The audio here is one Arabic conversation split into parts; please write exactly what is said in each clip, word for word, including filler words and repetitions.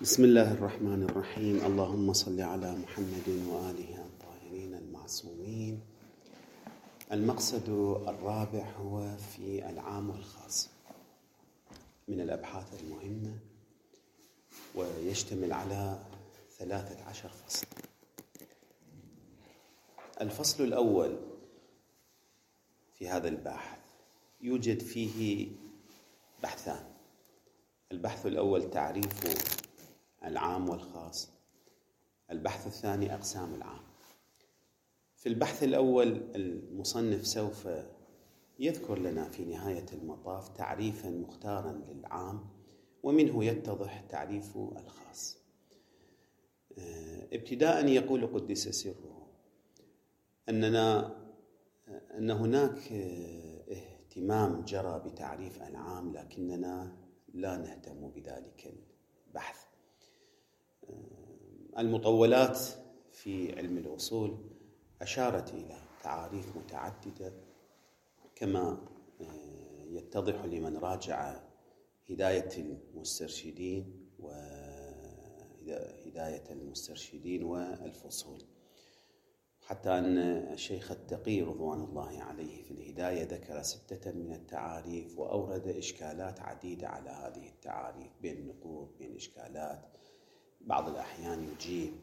بسم الله الرحمن الرحيم. اللهم صل على محمد وآله الطاهرين المعصومين. المقصد الرابع هو في العام والخاص من الأبحاث المهمة، ويشتمل على ثلاثة عشر فصل. الفصل الأول في هذا البحث يوجد فيه بحثان. البحث الأول تعريف العام والخاص، البحث الثاني أقسام العام. في البحث الأول المصنف سوف يذكر لنا في نهاية المطاف تعريفا مختارا للعام، ومنه يتضح تعريف الخاص. ابتداء يقول قدس سره أننا أن هناك اهتمام جرى بتعريف العام، لكننا لا نهتم بذلك البحث. المطولات في علم الأصول أشارت إلى تعاريف متعددة، كما يتضح لمن راجع هداية المسترشدين وهداية المسترشدين والفصول، حتى أن الشيخ التقي رضوان الله عليه في الهداية ذكر ستة من التعاريف، وأورد إشكالات عديدة على هذه التعاريف، بين نقوط بين إشكالات، بعض الأحيان يجيب.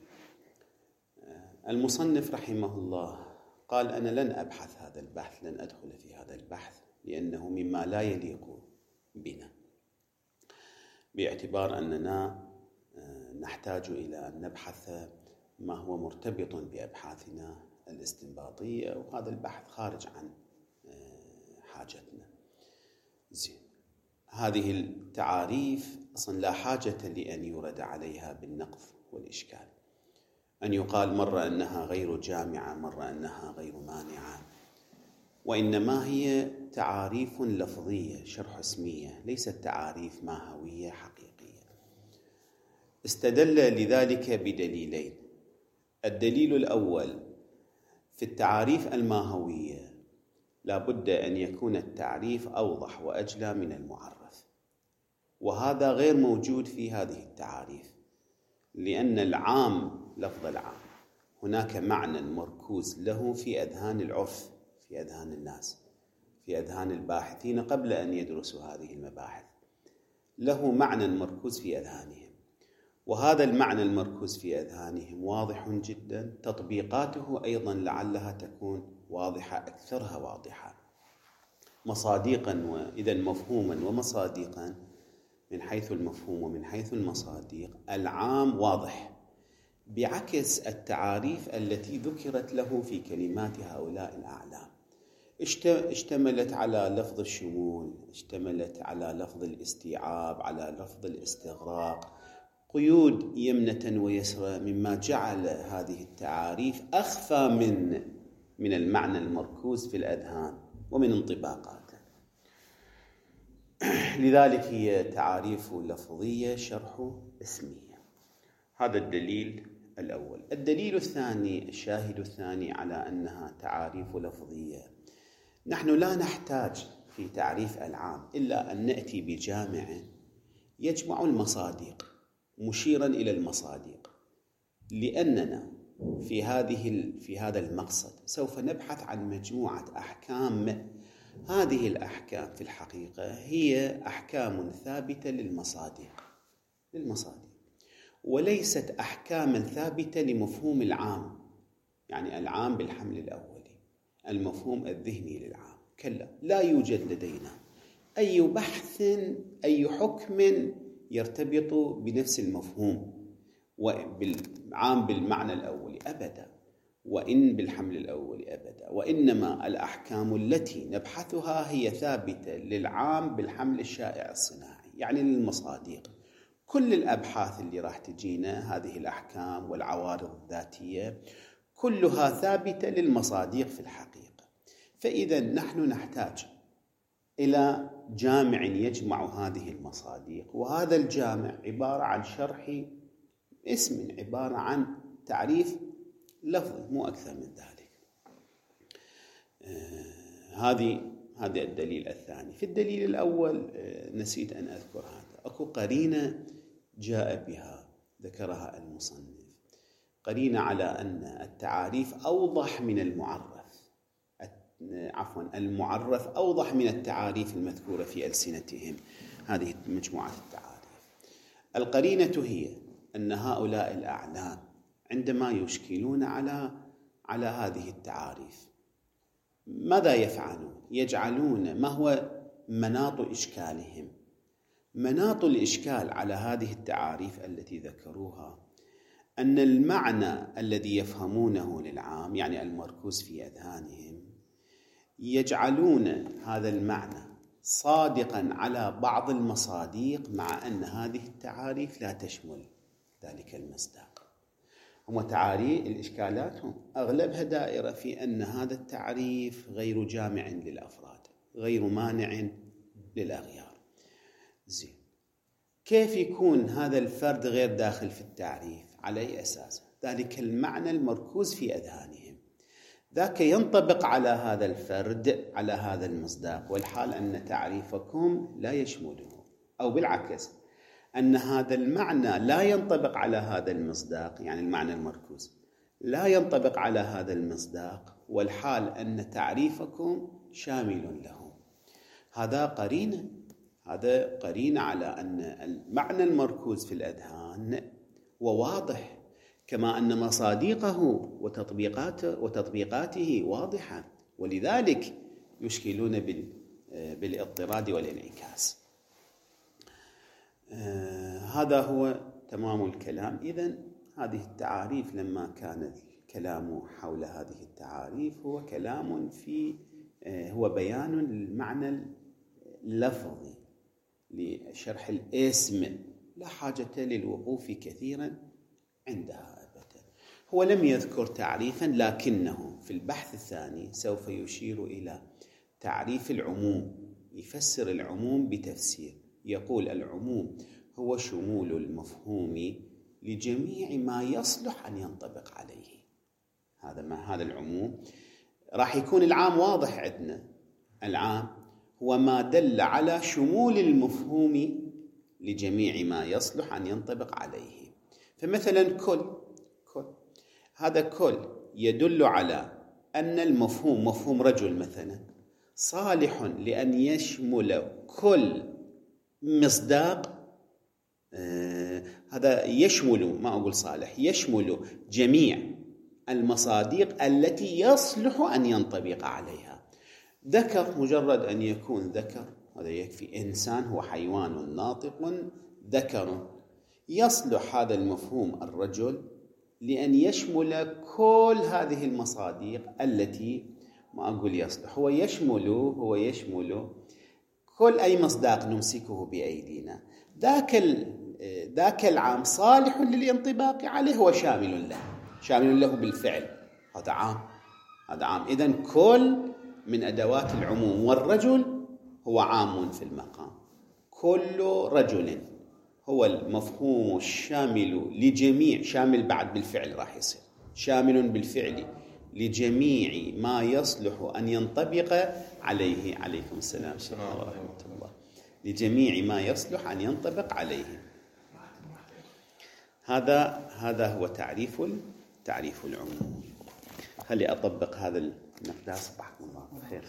المصنف رحمه الله قال: أنا لن أبحث هذا البحث، لن أدخل في هذا البحث، لأنه مما لا يليق بنا، باعتبار أننا نحتاج إلى أن نبحث ما هو مرتبط بأبحاثنا الاستنباطية، وهذا البحث خارج عن حاجتنا. زين، هذه التعاريف أصلا لا حاجة لأن يورد عليها بالنقض والإشكال، أن يقال مرة أنها غير جامعة، مرة أنها غير مانعة، وإنما هي تعاريف لفظية شرح اسمية، ليست تعاريف ماهوية حقيقية. استدل لذلك بدليلين. الدليل الأول: في التعاريف الماهوية لا بد أن يكون التعريف أوضح وأجلى من المعرف، وهذا غير موجود في هذه التعاريف، لأن العام لفظ العام هناك معنى مركوز له في أذهان العرف، في أذهان الناس، في أذهان الباحثين قبل أن يدرسوا هذه المباحث، له معنى مركوز في أذهانهم، وهذا المعنى المركوز في أذهانهم واضح جدا. تطبيقاته أيضا لعلها تكون واضحة، أكثرها واضحة، مصادقا وإذا مفهوما ومصادقا. من حيث المفهوم ومن حيث المصادق العام واضح، بعكس التعاريف التي ذكرت له في كلمات هؤلاء الأعلام. اشتملت على لفظ الشمول، اشتملت على لفظ الاستيعاب، على لفظ الاستغراق، قيود يمنة ويسرى، مما جعل هذه التعاريف أخفى من من المعنى المركوز في الأذهان ومن انطباقاته. لذلك هي تعاريف لفظية شرح اسمية. هذا الدليل الأول. الدليل الثاني، الشاهد الثاني على أنها تعاريف لفظية: نحن لا نحتاج في تعريف العام إلا أن نأتي بجامع يجمع المصادق مشيرا إلى المصادق، لأننا في هذه في هذا المقصد سوف نبحث عن مجموعة أحكام. هذه الأحكام في الحقيقة هي أحكام ثابتة للمصادق للمصادق وليست أحكاما ثابتة لمفهوم العام، يعني العام بالحمل الأولي، المفهوم الذهني للعام. كلا، لا يوجد لدينا أي بحث، أي حكم يرتبط بنفس المفهوم وبالعام بالمعنى الأولي أبدا، وإن بالحمل الأولي أبدا، وإنما الأحكام التي نبحثها هي ثابتة للعام بالحمل الشائع الصناعي، يعني للمصادق. كل الأبحاث اللي راح تجينا هذه الأحكام والعوارض الذاتية كلها ثابتة للمصادق في الحقيقة. فإذا نحن نحتاج إلى جامع يجمع هذه المصادق، وهذا الجامع عبارة عن شرح اسم، عبارة عن تعريف لفظي، مو أكثر من ذلك. آه هذه هذا الدليل الثاني. في الدليل الأول آه نسيت أن أذكر هذا، أكو قرينة جاء بها ذكرها المصنف قرينة على أن التعاريف أوضح من المعرف، عفوا المعرف أوضح من التعاريف المذكورة في ألسنتهم. هذه مجموعة التعاريف. القرينة هي أن هؤلاء الأعلام عندما يشكلون على على هذه التعاريف ماذا يفعلون؟ يجعلون ما هو مناط إشكالهم. مناط الإشكال على هذه التعاريف التي ذكروها أن المعنى الذي يفهمونه للعام، يعني المركوز في أذهانهم، يجعلون هذا المعنى صادقا على بعض المصادق، مع أن هذه التعاريف لا تشمل ذلك المصداق. هم تعاريف الإشكالات أغلبها دائرة في أن هذا التعريف غير جامع للأفراد، غير مانع للأغيار. زين، كيف يكون هذا الفرد غير داخل في التعريف؟ على أي أساس؟ ذلك المعنى المركوز في أذهانهم ذاك ينطبق على هذا الفرد، على هذا المصداق، والحال أن تعريفكم لا يشمله، أو بالعكس أن هذا المعنى لا ينطبق على هذا المصداق، يعني المعنى المركوز لا ينطبق على هذا المصداق، والحال أن تعريفكم شامل له. هذا قرينة هذا قرينة على أن المعنى المركوز في الأذهان وواضح، كما أن مصادقه وتطبيقاته وتطبيقاته واضحة، ولذلك يشكلون بالاضطراد والانعكاس. آه هذا هو تمام الكلام. إذن هذه التعاريف، لما كان الكلام حول هذه التعاريف هو كلام في آه هو بيان المعنى اللفظي لشرح الاسم، لا حاجة للوقوف كثيرا عندها أبدا. هو لم يذكر تعريفا، لكنه في البحث الثاني سوف يشير إلى تعريف العموم، يفسر العموم بتفسير، يقول العموم هو شمول المفهوم لجميع ما يصلح أن ينطبق عليه. هذا ما هذا العموم راح يكون العام واضح عندنا. العام هو ما دل على شمول المفهوم لجميع ما يصلح أن ينطبق عليه. فمثلا كل كل هذا كل يدل على أن المفهوم، مفهوم رجل مثلا، صالح لأن يشمل كل مصداق. آه هذا يشمل، ما أقول صالح، يشمل جميع المصادق التي يصلح أن ينطبق عليها. ذكر، مجرد أن يكون ذكر هذا يكفي. إنسان هو حيوان ناطق ذكر، يصلح هذا المفهوم الرجل لأن يشمل كل هذه المصادق التي، ما أقول يصلح، هو يشمل هو يشمل كل أي مصداق نمسكه بأيدينا. ذاك ذاك العام صالح للانطباق عليه، هو شامل له، شامل له بالفعل. هذا عام، هذا عام. إذن كل من أدوات العموم، والرجل هو عام في المقام. كل رجل هو المفهوم الشامل لجميع، شامل بعد بالفعل راح يصير، شامل بالفعل لجميع ما يصلح أن ينطبق عليه. عليكم السلام ورحمة الله. لجميع ما يصلح أن ينطبق عليه. هذا هذا هو تعريف تعريف العموم. خلي أطبق هذا المقدار. صباحكم الله خير.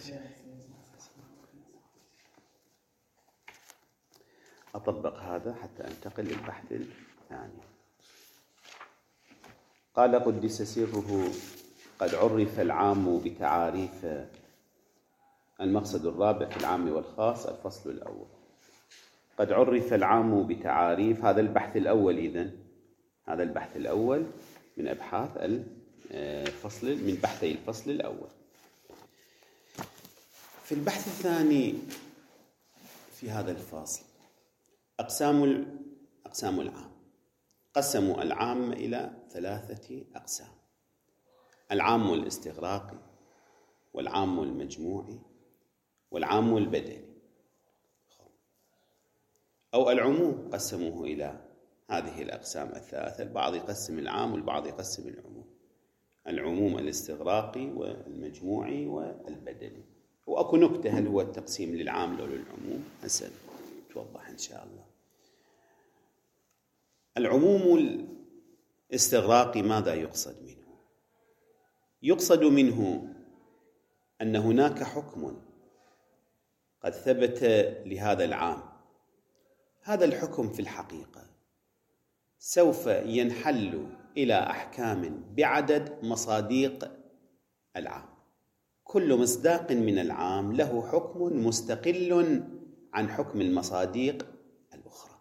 أطبق هذا حتى أنتقل للبحث الثاني. قال قدس سره: قد عرف العام بتعاريف. المقصد الرابع في العام والخاص، الفصل الأول. قد عرف العام بتعاريف. هذا البحث الأول. إذن هذا البحث الأول من أبحاث الفصل، من بحثي الفصل الأول. في البحث الثاني في هذا الفصل أقسام أقسام العام. قسموا العام إلى ثلاثة أقسام: العام الاستغراقي، والعام المجموعي، والعام البدني. أو العموم قسموه إلى هذه الأقسام الثلاثة. البعض يقسم العام والبعض يقسم العموم: العموم الاستغراقي والمجموعي والبدني. وأكو نكتة، هل هو التقسيم للعام أو للعموم؟ هسه توضح إن شاء الله. العموم الاستغراقي ماذا يقصد منه؟ يقصد منه أن هناك حكم قد ثبت لهذا العام، هذا الحكم في الحقيقة سوف ينحل إلى أحكام بعدد مصاديق العام، كل مصداق من العام له حكم مستقل عن حكم المصاديق الأخرى.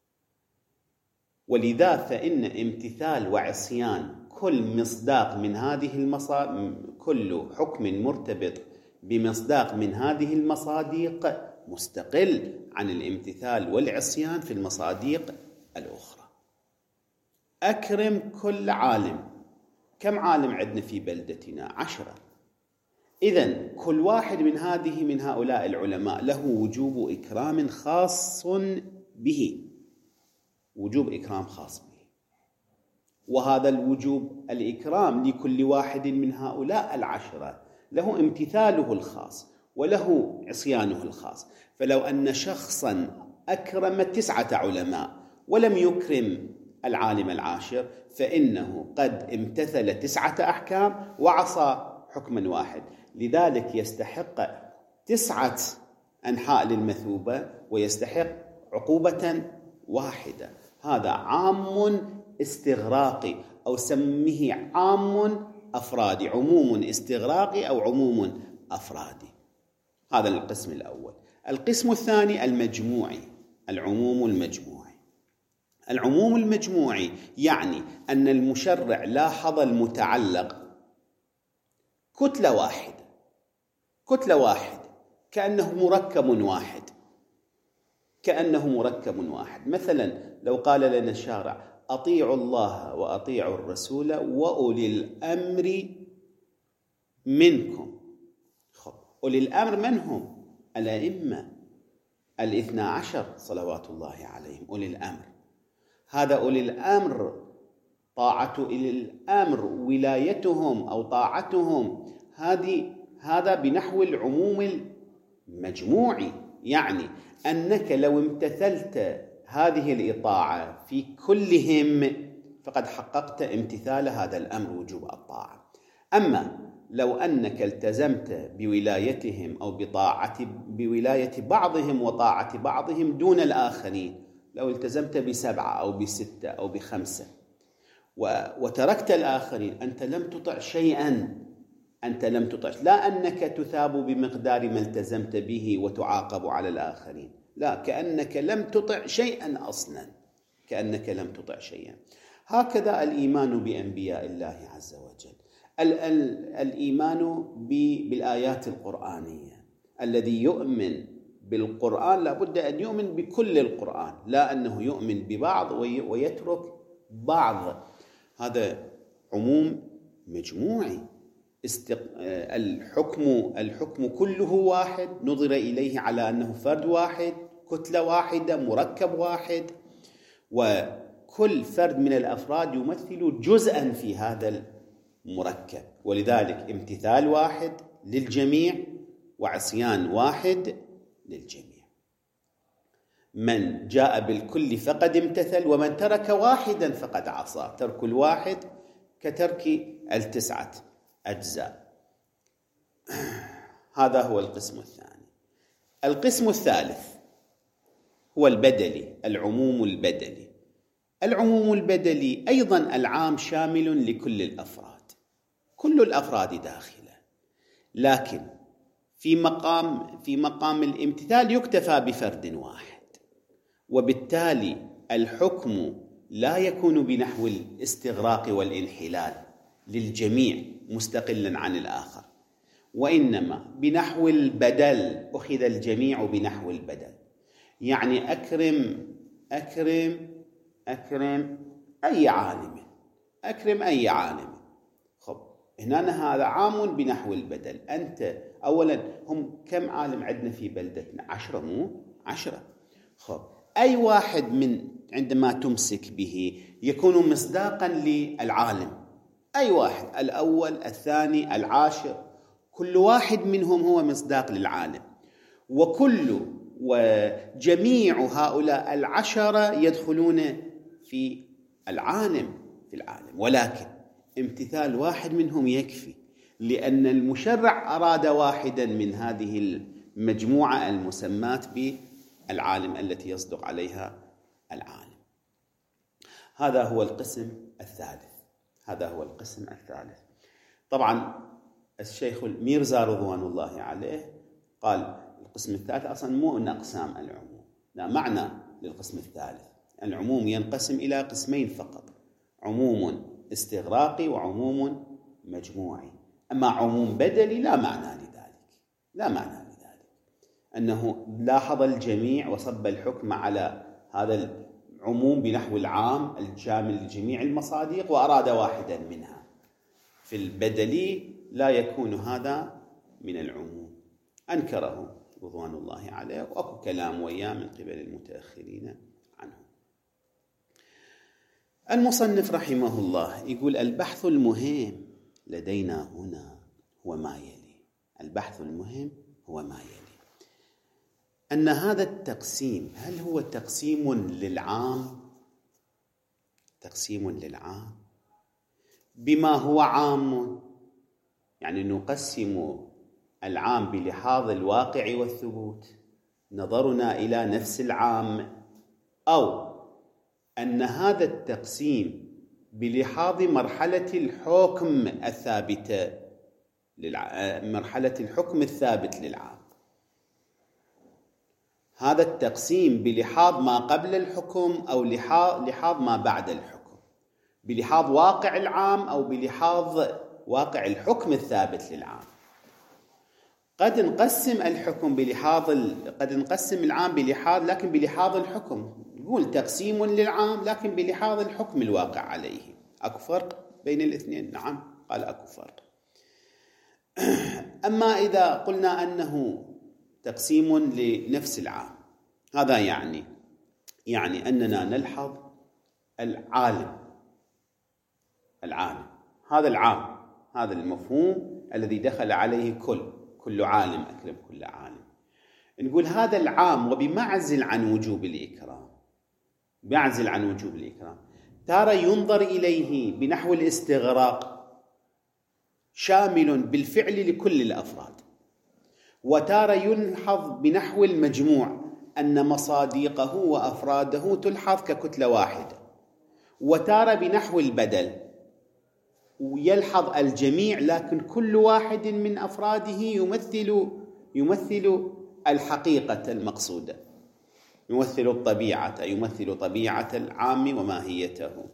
ولذا فإن امتثال وعصيان كل مصداق من هذه المصادق، كل حكم مرتبط بمصداق من هذه المصاديق مستقل عن الامتثال والعصيان في المصاديق الأخرى. أكرم كل عالم، كم عالم عندنا في بلدتنا؟ عشرة. إذن كل واحد من هذه من هؤلاء العلماء له وجوب إكرام خاص به، وجوب إكرام خاص به، وهذا الوجوب الإكرام لكل واحد من هؤلاء العشرة له امتثاله الخاص وله عصيانه الخاص. فلو أن شخصا أكرم تسعة علماء ولم يكرم العالم العاشر فإنه قد امتثل تسعة أحكام وعصى حكما واحد، لذلك يستحق تسعة أنحاء للمثوبة ويستحق عقوبة واحدة. هذا عام استغراقي أو سميه عام أفرادي، عموم استغراقي أو عموم أفرادي. هذا القسم الأول. القسم الثاني المجموعي، العموم المجموعي. العموم المجموعي يعني أن المشرع لاحظ المتعلق كتلة واحدة، كتلة واحدة كأنه مركب واحد، كأنه مركب واحد. مثلا لو قال لنا الشارع أطيعوا الله وأطيعوا الرسول وأولي الأمر منكم. خب أولي الأمر من هم؟ الأئمة الاثنى عشر صلوات الله عليهم أولي الأمر. هذا أولي الأمر طاعة أولي الأمر ولايتهم أو طاعتهم، هذه هذا بنحو العموم المجموعي، يعني أنك لو امتثلت هذه الإطاعة في كلهم فقد حققت امتثال هذا الأمر وجوب الطاعة. أما لو أنك التزمت بولايتهم أو بطاعة بولاية بعضهم وطاعة بعضهم دون الآخرين، لو التزمت بسبعة أو بستة أو بخمسة وتركت الآخرين، أنت لم تطع شيئا، أنت لم تطع، لا أنك تثاب بمقدار ما التزمت به وتعاقب على الآخرين، لا، كأنك لم تطع شيئا أصلا، كأنك لم تطع شيئا. هكذا الإيمان بأنبياء الله عز وجل، ال ال الإيمان بالآيات القرآنية. الذي يؤمن بالقرآن لابد أن يؤمن بكل القرآن، لا أنه يؤمن ببعض ويترك بعض. هذا عموم مجموعي. استق... الحكم الحكم كله واحد، نظر إليه على أنه فرد واحد، كتلة واحدة، مركب واحد، وكل فرد من الأفراد يمثل جزءا في هذا المركب، ولذلك امتثال واحد للجميع وعصيان واحد للجميع. من جاء بالكل فقد امتثل، ومن ترك واحدا فقد عصى. ترك الواحد كترك التسعة أجزاء. هذا هو القسم الثاني. القسم الثالث هو البدلي، العموم البدلي. العموم البدلي أيضا العام شامل لكل الأفراد، كل الأفراد داخله، لكن في مقام في مقام الامتثال يكتفى بفرد واحد، وبالتالي الحكم لا يكون بنحو الاستغراق والانحلال للجميع مستقلا عن الآخر، وإنما بنحو البدل، أخذ الجميع بنحو البدل. يعني أكرم أكرم أكرم أي عالم، أكرم أي عالم. خب هنا هذا عام بنحو البدل. أنت أولا هم كم عالم عندنا في بلدتنا؟ عشرة، مو عشرة. خب أي واحد من عندما تمسك به يكون مصداقا للعالم، أي واحد، الأول الثاني العاشر، كل واحد منهم هو مصداق للعالم، وكل وجميع هؤلاء العشرة يدخلون في العالم في العالم، ولكن امتثال واحد منهم يكفي، لأن المشرع أراد واحدا من هذه المجموعة المسماة بالعالم التي يصدق عليها العالم. هذا هو القسم الثالث هذا هو القسم الثالث طبعا الشيخ الميرزا رضوان الله عليه قال القسم الثالث أصلا مو من أقسام العموم، لا معنى للقسم الثالث. العموم ينقسم إلى قسمين فقط، عموم استغراقي وعموم مجموعي. أما عموم بدلي لا معنى لذلك لا معنى لذلك أنه لاحظ الجميع وصب الحكم على هذا العموم بنحو العام الشامل لجميع المصادق وأراد واحدا منها. في البدلي لا يكون هذا من العموم، أنكره رضوان الله عليه، وأكو كلام وياه من قبل المتأخرين عنه. المصنف رحمه الله يقول البحث المهم لدينا هنا هو ما يلي. البحث المهم هو ما يلي أن هذا التقسيم هل هو تقسيم للعام تقسيم للعام بما هو عام، يعني نقسم العام بلحاظ الواقع والثبوت، نظرنا إلى نفس العام، أو أن هذا التقسيم بلحاظ مرحلة الحكم الثابتة للع... مرحلة الحكم الثابت للعام. هذا التقسيم بلحاظ ما قبل الحكم أو لحاظ ما بعد الحكم، بلحاظ واقع العام أو بلحاظ واقع الحكم الثابت للعام. قد نقسم الحكم بلحاظ ال... قد نقسم العام بلحاظ لكن بلحاظ الحكم، نقول تقسيم للعام لكن بلحاظ الحكم الواقع عليه. أكو فرق بين الاثنين؟ نعم، قال أكو فرق. أما إذا قلنا أنه تقسيم لنفس العام، هذا يعني يعني أننا نلحظ العالم العالم هذا العام، هذا المفهوم الذي دخل عليه كل كل عالم أكرم كل عالم. نقول هذا العام وبمعزل عن وجوب الإكرام، معزل عن وجوب الإكرام، ترى ينظر إليه بنحو الاستغراق شامل بالفعل لكل الأفراد، وترى يلحظ بنحو المجموع أن مصادقه وأفراده تلحظ ككتلة واحدة، وترى بنحو البدل ويلحظ الجميع لكن كل واحد من أفراده يمثل يمثل الحقيقة المقصودة، يمثل الطبيعة يمثل طبيعة العام وماهيته.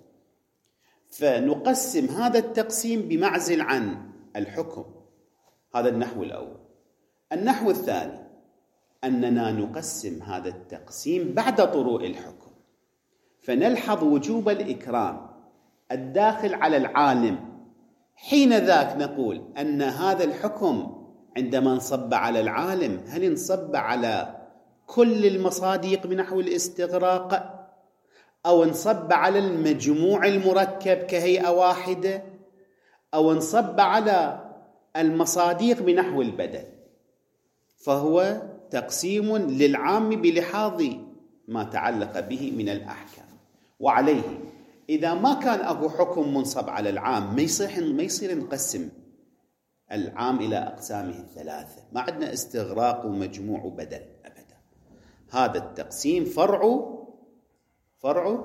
فنقسم هذا التقسيم بمعزل عن الحكم. هذا النحو الأول. النحو الثاني أننا نقسم هذا التقسيم بعد طروء الحكم، فنلحظ وجوب الإكرام الداخل على العالم. حين ذاك نقول أن هذا الحكم عندما انصب على العالم هل انصب على كل المصادق بنحو الاستغراق أو انصب على المجموع المركب كهيئة واحدة أو انصب على المصادق بنحو البدل. فهو تقسيم للعام بلحاظ ما تعلق به من الأحكام. وعليه إذا ما كان أكو حكم منصب على العام ما يصير ما يصير نقسم العام إلى أقسامه الثلاثة، ما عندنا استغراق ومجموع وبدل أبدا. هذا التقسيم فرع فرع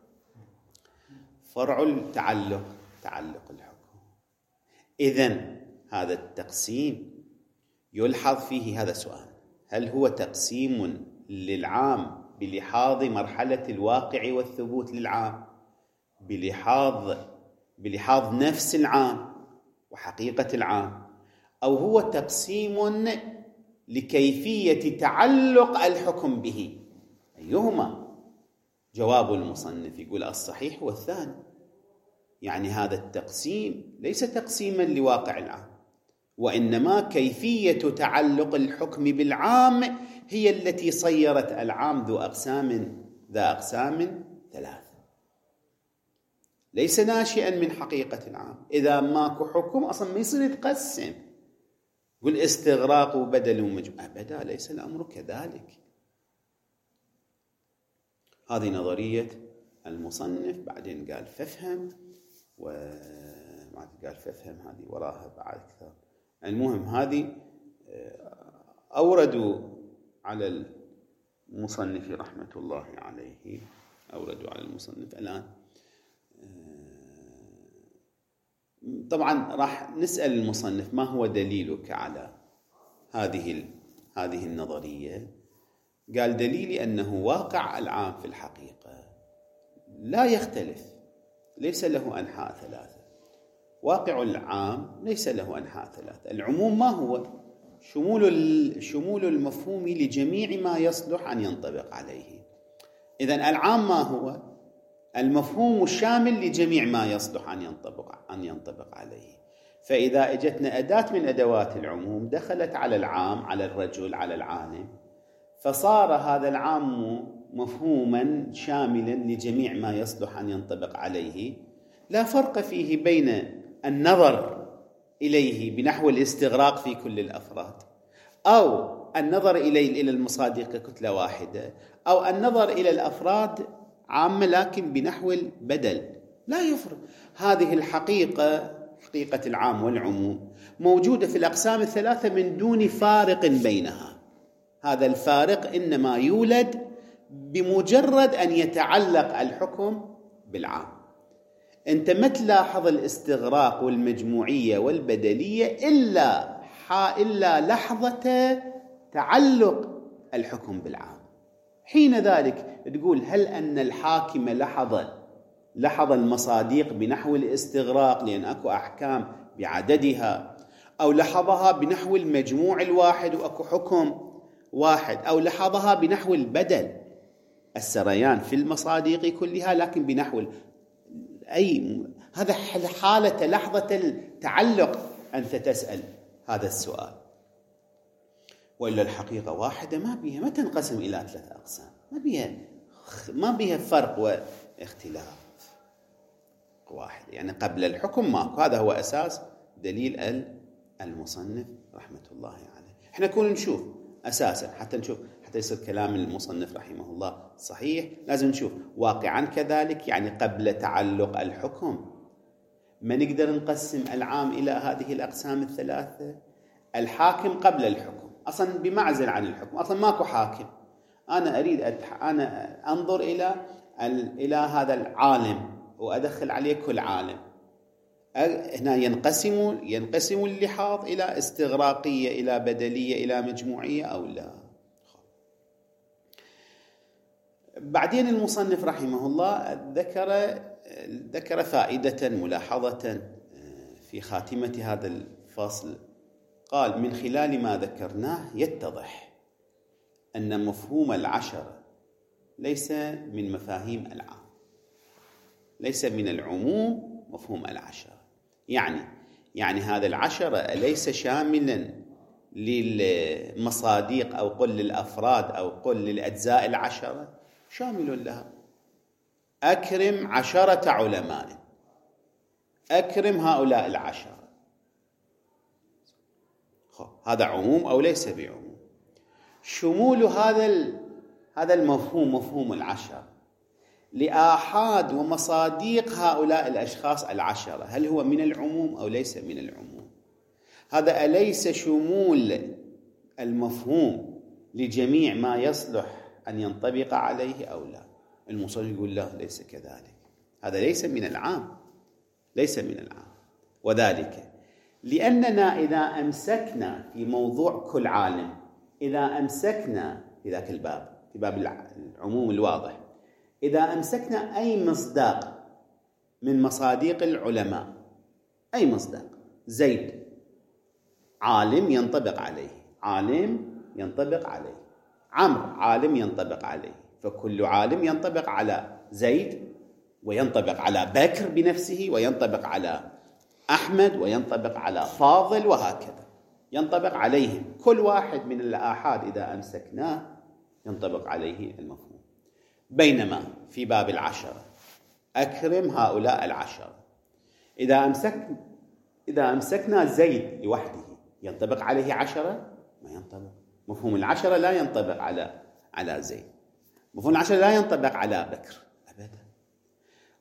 فرع التعلق تعلق الحكم. إذن هذا التقسيم يلحظ فيه هذا السؤال: هل هو تقسيم للعام بلحاظ مرحلة الواقع والثبوت للعام، بلحاظ بلحاظ نفس العام وحقيقة العام، أو هو تقسيم لكيفية تعلق الحكم به؟ أيهما؟ جواب المصنف يقول الصحيح هو الثاني. يعني هذا التقسيم ليس تقسيما لواقع العام، وإنما كيفية تعلق الحكم بالعام هي التي صيرت العام ذو أقسام ذا أقسام ثلاثة، ليس ناشئا من حقيقة العام. إذا ماكو حكم أصلا ما يصير يتقسم، قل استغراق وبدل ومجموع، أبدا ليس الأمر كذلك. هذه نظرية المصنف بعدين قال فافهم، وبعد قال فافهم هذه وراها بعد أكثر. المهم هذه أوردوا على المصنف رحمة الله عليه، أوردوا على المصنف. الآن طبعا راح نسأل المصنف ما هو دليلك على هذه هذه النظرية؟ قال دليلي أنه واقع العام في الحقيقة لا يختلف، ليس له أنحاء ثلاثة. واقع العام ليس له أنحاء ثلاثة. العموم ما هو؟ شمول شمول المفهوم لجميع ما يصلح أن ينطبق عليه. إذن العام ما هو؟ المفهوم الشامل لجميع ما يصلح أن ينطبق أن ينطبق عليه. فإذا اجتنا أداة من أدوات العموم دخلت على العام، على الرجل، على العالم، فصار هذا العام مفهوما شاملا لجميع ما يصلح أن ينطبق عليه، لا فرق فيه بين النظر إليه بنحو الاستغراق في كل الأفراد، أو النظر إليه إلى المصادق كتلة واحدة، أو النظر إلى الأفراد عامة لكن بنحو البدل. لا يفرق. هذه الحقيقة، حقيقة العام والعموم، موجودة في الأقسام الثلاثة من دون فارق بينها. هذا الفارق إنما يولد بمجرد أن يتعلق الحكم بالعام. أنت ما تلاحظ الاستغراق والمجموعية والبدلية إلا إلا لحظة تعلق الحكم بالعام. حين ذلك تقول هل أن الحاكم لحظ لحظ المصادق بنحو الاستغراق لأن أكو أحكام بعددها، أو لحظها بنحو المجموع الواحد وأكو حكم واحد، أو لحظها بنحو البدل، السريان في المصادق كلها لكن بنحو أي. هذا حالة لحظة التعلق أنت تسأل هذا السؤال. وإلا الحقيقة واحدة ما بيها، ما تنقسم إلى ثلاثة أقسام، ما بيها ما بيها فرق واختلاف واحد، يعني قبل الحكم ماكو. هذا هو أساس دليل المصنف رحمة الله عليه. احنا كنا نشوف أساسا حتى نشوف حتى يصير كلام المصنف رحمه الله صحيح، لازم نشوف واقعا كذلك، يعني قبل تعلق الحكم ما نقدر نقسم العام إلى هذه الأقسام الثلاثة. الحاكم قبل الحكم أصلا بمعزل عن الحكم، أصلا ماكو حاكم. أنا أريد أتح... أنا أنظر إلى ال... إلى هذا العالم وأدخل عليه كل عالم. هنا ينقسم ينقسم اللحاظ إلى استغراقية، إلى بدلية، إلى مجموعية أو لا. بعدين المصنف رحمه الله ذكر ذكر فائدة ملاحظة في خاتمة هذا الفصل. قال من خلال ما ذكرناه يتضح أن مفهوم العشرة ليس من مفاهيم العام، ليس من العموم مفهوم العشرة. يعني يعني هذا العشرة ليس شاملا للمصادق أو قل للأفراد أو قل للأجزاء العشرة، شامل لها. أكرم عشرة علماء، أكرم هؤلاء العشرة، هذا عموم أو ليس بعموم؟ شمول هذا هذا المفهوم، مفهوم العشرة، لآحاد ومصاديق هؤلاء الأشخاص العشرة، هل هو من العموم أو ليس من العموم؟ هذا أليس شمول المفهوم لجميع ما يصلح أن ينطبق عليه أو لا؟ المصنف يقول لا، ليس كذلك، هذا ليس من العام، ليس من العام. وذلك لأننا إذا أمسكنا في موضوع كل عالم، إذا أمسكنا في ذاك الباب، في باب العموم الواضح، إذا أمسكنا أي مصداق من مصاديق العلماء، أي مصداق، زيد عالم ينطبق عليه، عالم ينطبق عليه، عمرو عالم ينطبق عليه، فكل عالم ينطبق على زيد وينطبق على بكر بنفسه وينطبق على أحمد وينطبق على فاضل، وهكذا ينطبق عليهم. كل واحد من الآحاد إذا أمسكناه ينطبق عليه المفهوم. بينما في باب العشرة أكرم هؤلاء العشرة، إذا أمسك إذا أمسكنا زيد لوحده ينطبق عليه عشرة؟ ما ينطبق. مفهوم العشرة لا ينطبق على على زيد، مفهوم العشرة لا ينطبق على بكر أبدا.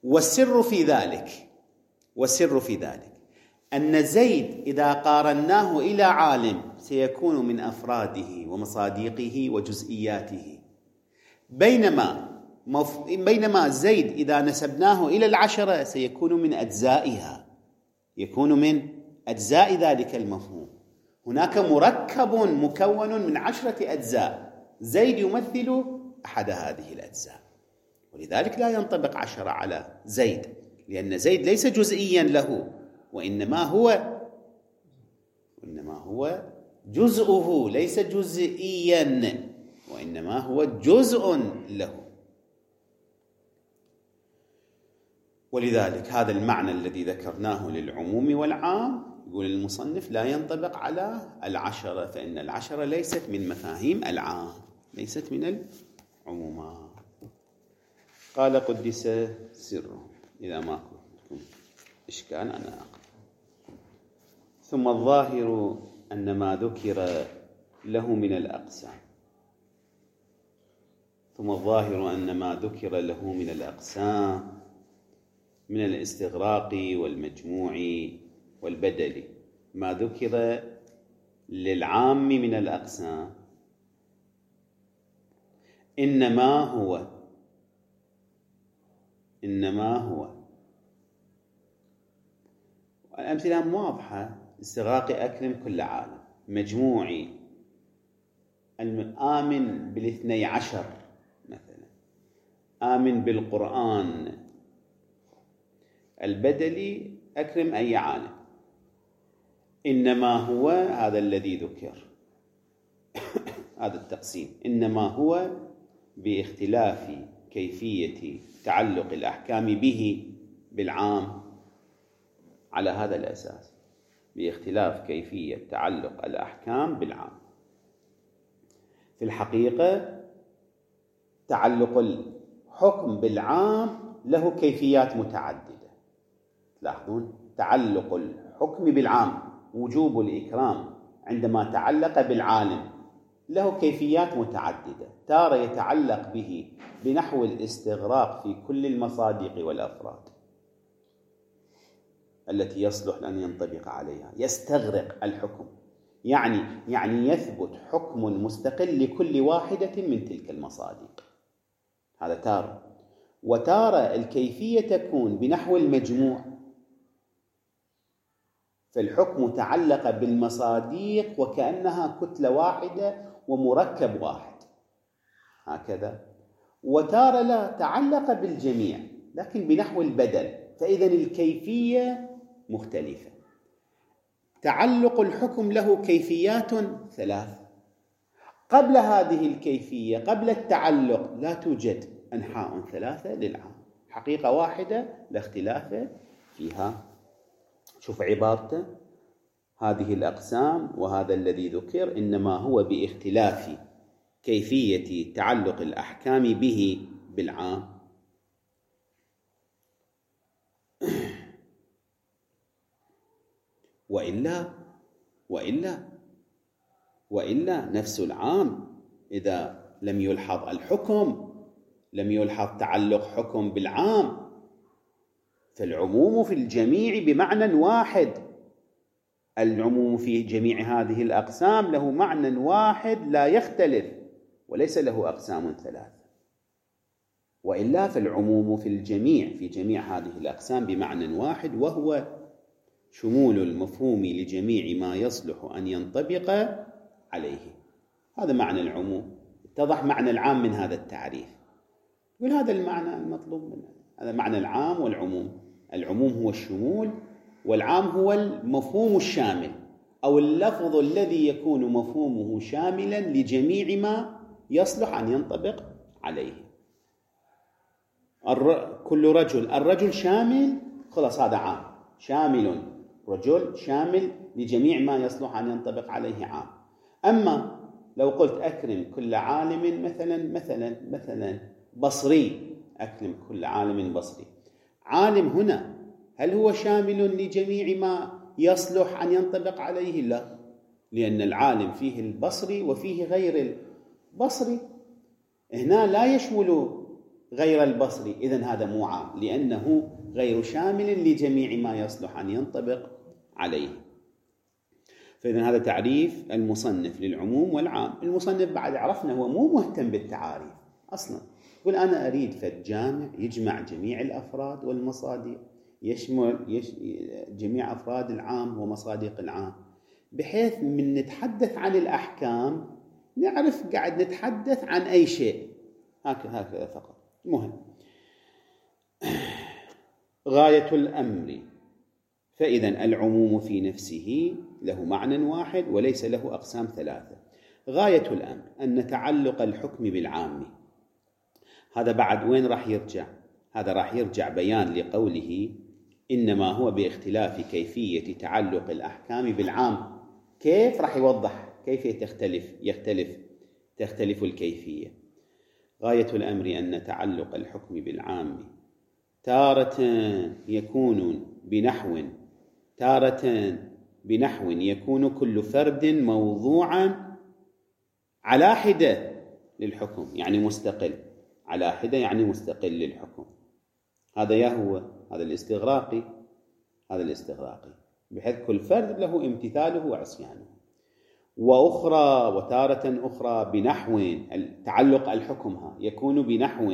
والسر في ذلك والسر في ذلك أن زيد إذا قارناه إلى عالم سيكون من أفراده ومصادقه وجزئياته، بينما مف... بينما زيد إذا نسبناه إلى العشرة سيكون من أجزائها، يكون من أجزاء ذلك المفهوم. هناك مركب مكون من عشرة أجزاء، زيد يمثل أحد هذه الأجزاء، ولذلك لا ينطبق عشرة على زيد، لأن زيد ليس جزئيا له، وإنما هو وإنما هو جزءه، ليس جزئيا، وإنما هو جزء له. ولذلك هذا المعنى الذي ذكرناه للعموم والعام يقول المصنف لا ينطبق على العشرة، فإن العشرة ليست من مفاهيم العام، ليست من العمومات. قال قدس سره. إذا ما لكم إشكال أنا أقرأ. ثم الظاهر أن ما ذكر له من الأقسام ثم الظاهر أن ما ذكر له من الأقسام من الاستغراق والمجموع والبدل، ما ذكر للعام من الأقسام إنما هو إنما هو الأمثلة واضحة: استغراق أكرم كل عالم، مجموعي آمن بالاثني عشر مثلا، آمن بالقرآن، البدلي أكرم أي عالم. إنما هو هذا الذي ذكر هذا التقسيم، إنما هو باختلاف كيفية تعلق الأحكام به بالعام، على هذا الأساس باختلاف كيفية تعلق الأحكام بالعام. في الحقيقة تعلق الحكم بالعام له كيفيات متعددة. تلاحظون تعلق الحكم بالعام، وجوب الإكرام عندما تعلق بالعالم له كيفيات متعددة. تارة يتعلق به بنحو الاستغراق في كل المصادق والأفراد التي يصلح أن ينطبق عليها، يستغرق الحكم، يعني يعني يثبت حكم مستقل لكل واحدة من تلك المصادق، هذا تارة. وتارة الكيفية تكون بنحو المجموع، فالحكم تعلق بالمصادق وكأنها كتلة واحدة ومركب واحد هكذا. وتارة لا، تعلق بالجميع لكن بنحو البدل، فإذن الكيفية مختلفة. تعلق الحكم له كيفيات ثلاث. قبل هذه الكيفية، قبل التعلق، لا توجد أنحاء ثلاثة للعام، حقيقة واحدة لا اختلاف فيها. شوف عبارته: هذه الأقسام وهذا الذي ذكر إنما هو باختلاف كيفية تعلق الأحكام به بالعام. وإلا وإلا وإلا نفس العام إذا لم يلحظ الحكم، لم يلحظ تعلق حكم بالعام، فالعموم في الجميع بمعنى واحد. العموم في جميع هذه الأقسام له معنى واحد لا يختلف، وليس له أقسام ثلاثة. وإلا فالعموم في الجميع في جميع هذه الأقسام بمعنى واحد، وهو شمول المفهوم لجميع ما يصلح أن ينطبق عليه. هذا معنى العموم. اتضح معنى العام من هذا التعريف. يقول هذا المعنى المطلوب منه، هذا معنى العام والعموم. العموم هو الشمول، والعام هو المفهوم الشامل، أو اللفظ الذي يكون مفهومه شاملا لجميع ما يصلح أن ينطبق عليه. الر... كل رجل، الرجل شامل، خلاص هذا عام شامل، رجل شامل لجميع ما يصلح أن ينطبق عليه عام. أما لو قلت أكرم كل عالم مثلا مثلا مثلا بصري، أكرم كل عالم بصري، عالم هنا هل هو شامل لجميع ما يصلح أن ينطبق عليه؟ لا، لأن العالم فيه البصري وفيه غير البصري. هنا لا يشمل غير البصري، إذن هذا مو عام لأنه غير شامل لجميع ما يصلح أن ينطبق عليه. فإذن هذا تعريف المصنف للعموم والعام. المصنف بعد عرفنا هو مو مهتم بالتعاريف أصلا، يقول أنا أريد فالجامع يجمع جميع الأفراد والمصادق، يشمل يش... جميع أفراد العام ومصادق العام، بحيث من نتحدث عن الأحكام نعرف قاعد نتحدث عن أي شيء، هكذا هكذا فقط. مهم. غاية الأمر، فإذا العموم في نفسه له معنى واحد وليس له أقسام ثلاثة. غاية الأمر أن تعلق الحكم بالعام، هذا بعد وين راح يرجع؟ هذا راح يرجع بيان لقوله إنما هو باختلاف كيفية تعلق الأحكام بالعام. كيف؟ راح يوضح كيف تختلف يختلف تختلف الكيفية. غاية الأمر أن تعلق الحكم بالعام تارة يكون بنحو تارة بنحو يكون كل فرد موضوعا على حدة للحكم، يعني مستقل، على حدة يعني مستقل للحكم. هذا يا هو هذا الاستغراقي هذا الاستغراقي بحيث كل فرد له امتثاله وعصيانه. وأخرى وتارة أخرى بنحو تعلق الحكمها يكون بنحو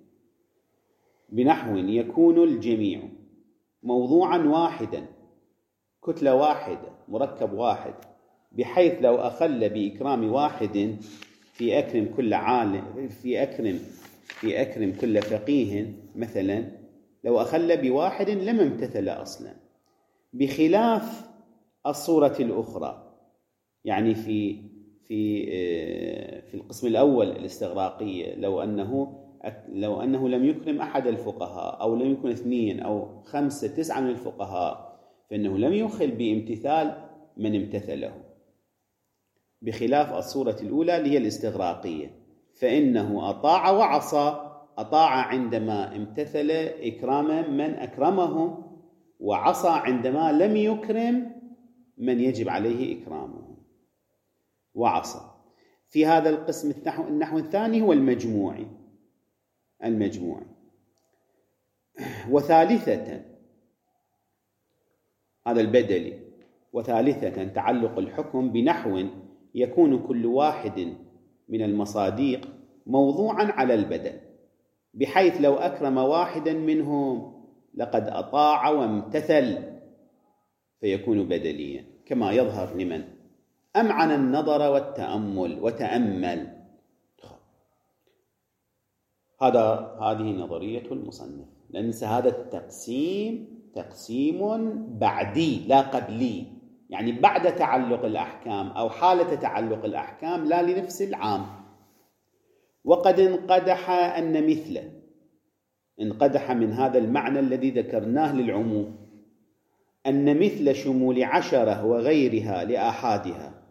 بنحو يكون الجميع موضوعا واحدا، كتلة واحدة، مركب واحد، بحيث لو أخل بإكرام واحد في أكرم كل عالم في أكرم في أكرم كل فقيه مثلا، لو أخل بواحد لم امتثل أصلا، بخلاف الصورة الأخرى. يعني في في في القسم الأول الاستغراقية، لو أنه لو أنه لم يكرم أحد الفقهاء أو لم يكن اثنين أو خمسة تسعة من الفقهاء، فإنه لم يخل بامتثال من امتثله، بخلاف الصورة الأولى اللي هي الاستغراقية، فإنه أطاع وعصى. أطاع عندما امتثل إكرام من أكرمه، وعصى عندما لم يكرم من يجب عليه إكرامه، وعصى. في هذا القسم النحو, النحو الثاني هو المجموعي المجموعي وثالثة هذا البدلي. وثالثة تعلق الحكم بنحو يكون كل واحد من المصادق موضوعا على البدل، بحيث لو أكرم واحدا منهم لقد أطاع وامتثل، فيكون بدليا، كما يظهر لمن أمعن النظر والتأمل وتأمل. هذا هذه نظرية المصنف. لا ننسى هذا التقسيم تقسيم بعدي لا قبلي، يعني بعد تعلق الأحكام أو حالة تعلق الأحكام، لا لنفس العام. وقد انقدح أن مثله انقدح من هذا المعنى الذي ذكرناه للعموم، أن مثل شمول عشرة وغيرها لآحادها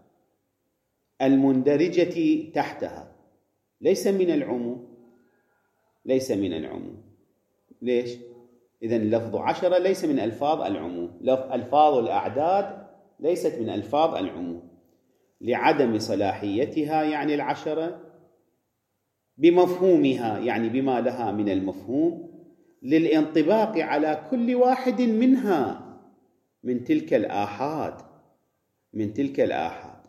المندرجة تحتها ليس من العموم ليس من العموم ليش؟ إذن لفظ عشرة ليس من ألفاظ العموم، ألفاظ الأعداد ليست من ألفاظ العموم، لعدم صلاحيتها يعني العشرة بمفهومها، يعني بما لها من المفهوم، للانطباق على كل واحد منها من تلك الآحاد من تلك الآحاد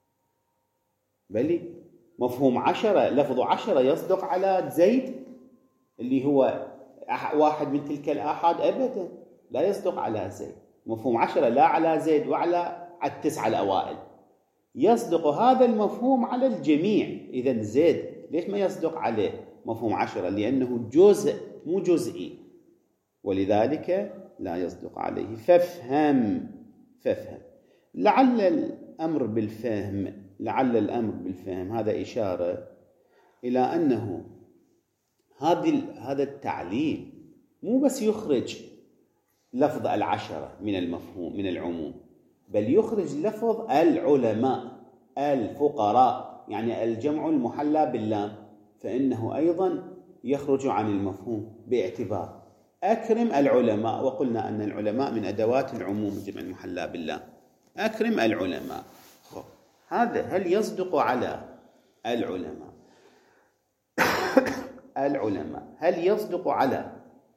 بل مفهوم عشرة، لفظ عشرة يصدق على زيد اللي هو واحد من تلك الآحاد؟ أبدا لا يصدق على زيد. مفهوم عشرة لا على زيد وعلى التسعة الأوائل، يصدق هذا المفهوم على الجميع. إذن زيد ليش ما يصدق عليه مفهوم عشرة؟ لأنه جزء مو جزئي، ولذلك لا يصدق عليه. فافهم فافهم لعل الأمر بالفهم لعل الأمر بالفهم هذا إشارة إلى أنه هذا هذا التعليل مو بس يخرج لفظ العشرة من المفهوم من العموم، بل يخرج لفظ العلماء الفقراء، يعني الجمع المحلى باللام، فإنه أيضا يخرج عن المفهوم باعتبار أكرم العلماء. وقلنا أن العلماء من أدوات العموم الجمع المحلى باللام، أكرم العلماء. هذا هل يصدق على العلماء؟ العلماء هل يصدق على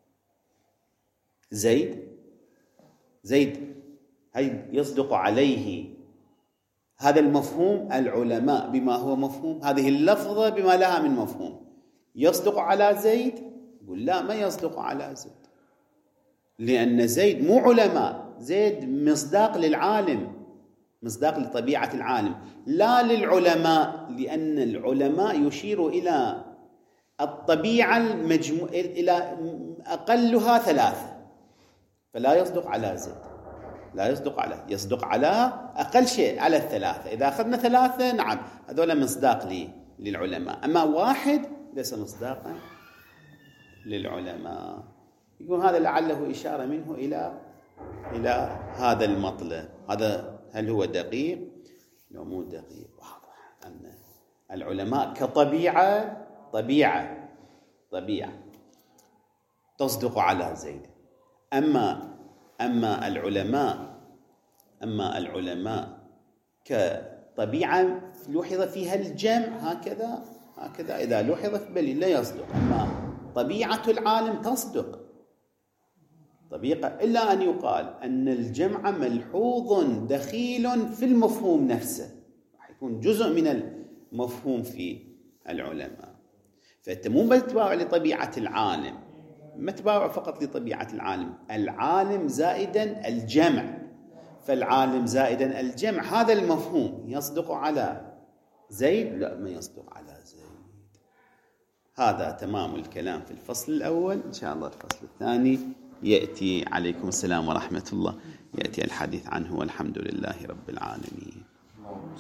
زيد؟ زيد هل يصدق عليه هذا المفهوم العلماء بما هو مفهوم، هذه اللفظة بما لها من مفهوم، يصدق على زيد؟ يقول لا، ما يصدق على زيد، لأن زيد مو علماء، زيد مصداق للعالم، مصداق لطبيعة العالم، لا للعلماء، لأن العلماء يشير إلى الطبيعة المجمو... إلى أقلها ثلاثة، فلا يصدق على زيد، لا يصدق على، يصدق على أقل شيء على الثلاثة. إذا أخذنا ثلاثة نعم هذول مصداق لي للعلماء، أما واحد ليس مصداقا للعلماء. يقول هذا لعله إشارة منه إلى إلى هذا المطلب. هذا هل هو دقيق؟ لو مو دقيق، واضح أن العلماء كطبيعة طبيعة طبيعة تصدق على زيد. أما أما العلماء أما العلماء كطبيعة لوحظ فيها الجمع هكذا هكذا، إذا لوحظ بل لا يصدق. أما طبيعة العالم تصدق طبيعة، إلا أن يقال أن الجمع ملحوظ دخيل في المفهوم نفسه، راح يكون جزء من المفهوم في العلماء. فأنت مو متباع لطبيعة العالم، متباع فقط لطبيعة العالم، العالم زائدا الجمع، فالعالم زائدا الجمع هذا المفهوم يصدق على زيد؟ لا، ما يصدق على زيد. هذا تمام الكلام في الفصل الأول. إن شاء الله الفصل الثاني يأتي، عليكم السلام ورحمة الله، يأتي الحديث عنه، والحمد لله رب العالمين.